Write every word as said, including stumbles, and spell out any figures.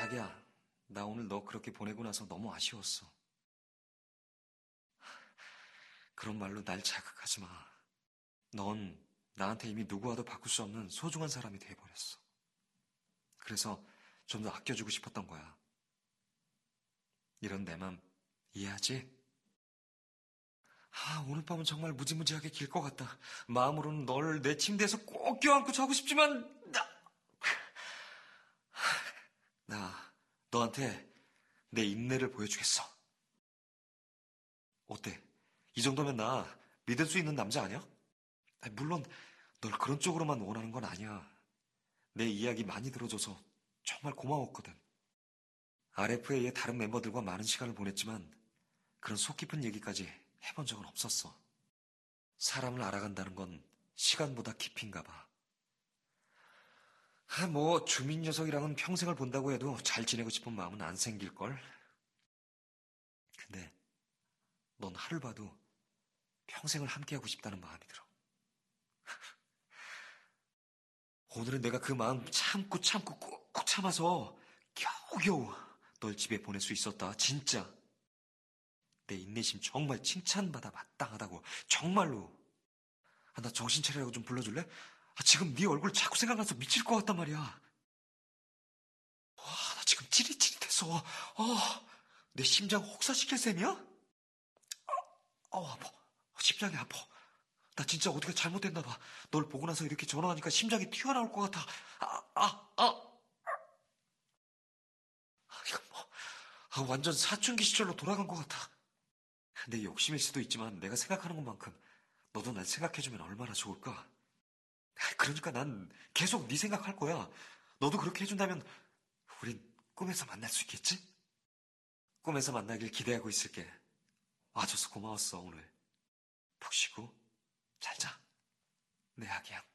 자기야, 나 오늘 너 그렇게 보내고 나서 너무 아쉬웠어. 그런 말로 날 자극하지 마. 넌 나한테 이미 누구와도 바꿀 수 없는 소중한 사람이 돼버렸어. 그래서 좀 더 아껴주고 싶었던 거야. 이런 내 맘 이해하지? 아, 오늘 밤은 정말 무지무지하게 길 것 같다. 마음으로는 널 내 침대에서 꼭 껴안고 자고 싶지만, 나, 나 너한테 내 인내를 보여주겠어. 어때? 이 정도면 나 믿을 수 있는 남자 아니야? 아니, 물론 널 그런 쪽으로만 원하는 건 아니야. 내 이야기 많이 들어줘서 정말 고마웠거든. 알에프에이의 다른 멤버들과 많은 시간을 보냈지만 그런 속 깊은 얘기까지 해본 적은 없었어. 사람을 알아간다는 건 시간보다 깊인가 봐. 아, 뭐 주민 녀석이랑은 평생을 본다고 해도 잘 지내고 싶은 마음은 안 생길걸. 근데 넌 하루 봐도 평생을 함께하고 싶다는 마음이 들어. 오늘은 내가 그 마음 참고 참고 꾹꾹 참아서 겨우겨우 널 집에 보낼 수 있었다. 진짜. 내 인내심 정말 칭찬받아 마땅하다고. 정말로. 아, 나 정신 차리라고 좀 불러줄래? 아, 지금 네 얼굴 자꾸 생각나서 미칠 것 같단 말이야. 와, 나 지금 찌릿찌릿했어. 어, 내 심장 혹사시킬 셈이야? 어, 아파. 심장이 아파. 나 진짜 어떻게 잘못됐나 봐. 널 보고 나서 이렇게 전화하니까 심장이 튀어나올 것 같아. 아, 아, 아. 이거 뭐, 아, 완전 사춘기 시절로 돌아간 것 같아. 내 욕심일 수도 있지만 내가 생각하는 것만큼 너도 날 생각해주면 얼마나 좋을까? 아, 그러니까 난 계속 네 생각할 거야. 너도 그렇게 해준다면 우린 꿈에서 만날 수 있겠지? 꿈에서 만나길 기대하고 있을게. 와줘서 고마웠어, 오늘. 푹 쉬고 잘 자. 내 아기야.